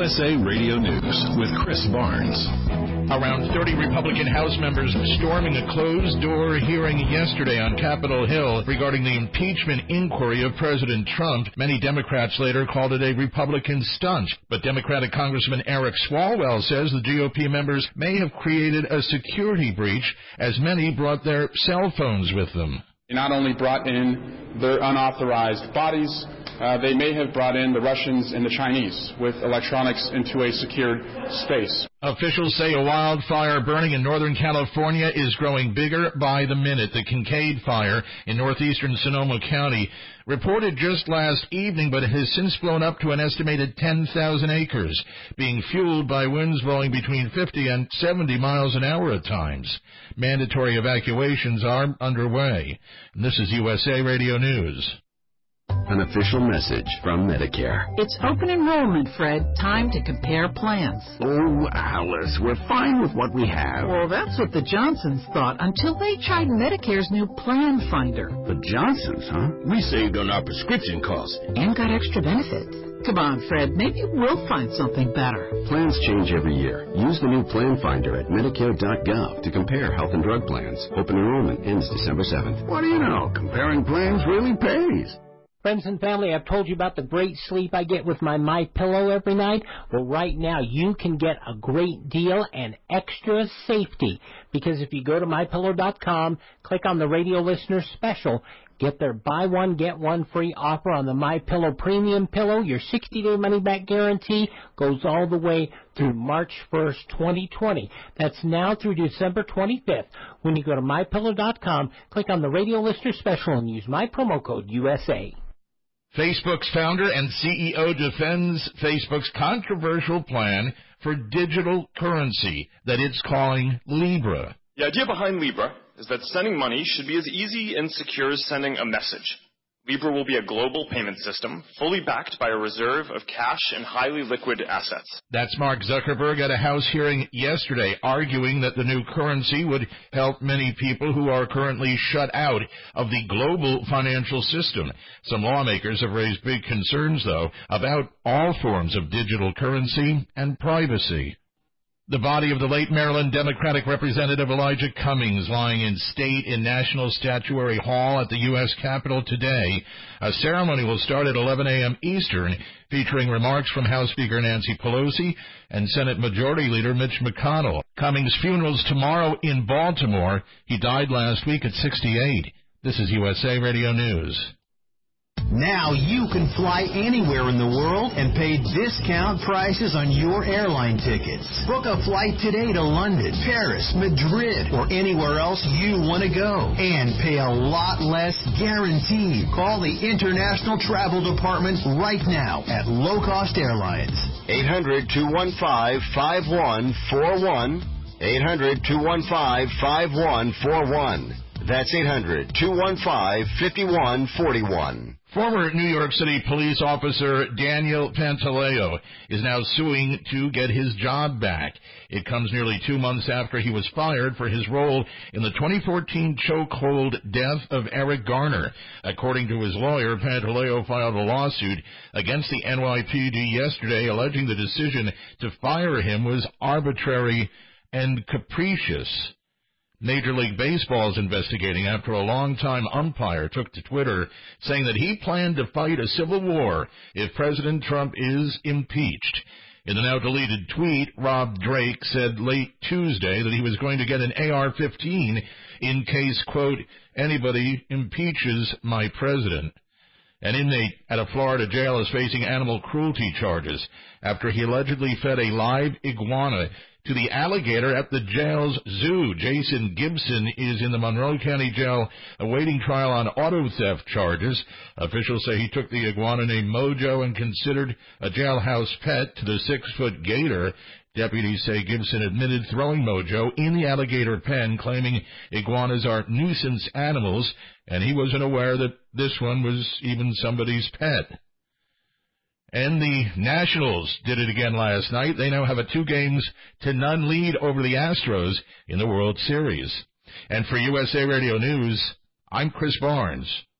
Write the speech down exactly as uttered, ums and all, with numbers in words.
S A Radio News with Chris Barnes. Around thirty Republican House members storming a closed-door hearing yesterday on Capitol Hill regarding the impeachment inquiry of President Trump. Many Democrats later called it a Republican stunt. But Democratic Congressman Eric Swalwell says the G O P members may have created a security breach, as many brought their cell phones with them. They not only brought in their unauthorized bodies, Uh, they may have brought in the Russians and the Chinese with electronics into a secured space. Officials say a wildfire burning in Northern California is growing bigger by the minute. The Kincaid Fire in northeastern Sonoma County reported just last evening, but it has since blown up to an estimated ten thousand acres, being fueled by winds blowing between fifty and seventy miles an hour at times. Mandatory evacuations are underway. And this is U S A Radio News. An official message from Medicare. It's open enrollment, Fred. Time to compare plans. Oh, Alice, we're fine with what we have. Well, that's what the Johnsons thought until they tried Medicare's new Plan Finder. The Johnsons, huh? We saved on our prescription costs. And got extra benefits. Come on, Fred. Maybe we'll find something better. Plans change every year. Use the new Plan Finder at Medicare dot gov to compare health and drug plans. Open enrollment ends December seventh. What do you know? Comparing plans really pays. Friends and family, I've told you about the great sleep I get with my MyPillow every night. Well, right now you can get a great deal and extra safety, because if you go to My Pillow dot com, click on the radio listener special, get their buy one, get one free offer on the MyPillow Premium Pillow. Your sixty-day money-back guarantee goes all the way through March first, twenty twenty. That's now through December twenty-fifth. When you go to My Pillow dot com, click on the radio listener special and use my promo code U S A. Facebook's founder and C E O defends Facebook's controversial plan for digital currency that it's calling Libra. The idea behind Libra is that sending money should be as easy and secure as sending a message. Libra will be a global payment system, fully backed by a reserve of cash and highly liquid assets. That's Mark Zuckerberg at a House hearing yesterday, arguing that the new currency would help many people who are currently shut out of the global financial system. Some lawmakers have raised big concerns, though, about all forms of digital currency and privacy. The body of the late Maryland Democratic Representative Elijah Cummings lying in state in National Statuary Hall at the U S Capitol today. A ceremony will start at eleven a.m. Eastern, featuring remarks from House Speaker Nancy Pelosi and Senate Majority Leader Mitch McConnell. Cummings' funeral's tomorrow in Baltimore. He died last week at sixty-eight. This is U S A Radio News. Now you can fly anywhere in the world and pay discount prices on your airline tickets. Book a flight today to London, Paris, Madrid, or anywhere else you want to go. And pay a lot less guaranteed. Call the International Travel Department right now at Low Cost Airlines. eight hundred, two one five, five one four one. eight hundred, two one five, five one four one. That's eight hundred, two one five, five one four one. Former New York City police officer Daniel Pantaleo is now suing to get his job back. It comes nearly two months after he was fired for his role in the twenty fourteen chokehold death of Eric Garner. According to his lawyer, Pantaleo filed a lawsuit against the N Y P D yesterday, alleging the decision to fire him was arbitrary and capricious. Major League Baseball is investigating after a longtime umpire took to Twitter saying that he planned to fight a civil war if President Trump is impeached. In a now-deleted tweet, Rob Drake said late Tuesday that he was going to get an A R fifteen in case, quote, anybody impeaches my president. An inmate at a Florida jail is facing animal cruelty charges after he allegedly fed a live iguana to the alligator at the jail's zoo. Jason Gibson is in the Monroe County Jail awaiting trial on auto theft charges. Officials say he took the iguana named Mojo and considered a jailhouse pet to the six-foot gator. Deputies say Gibson admitted throwing Mojo in the alligator pen, claiming iguanas are nuisance animals, and he wasn't aware that this one was even somebody's pet. And the Nationals did it again last night. They now have a two games to none lead over the Astros in the World Series. And for U S A Radio News, I'm Chris Barnes.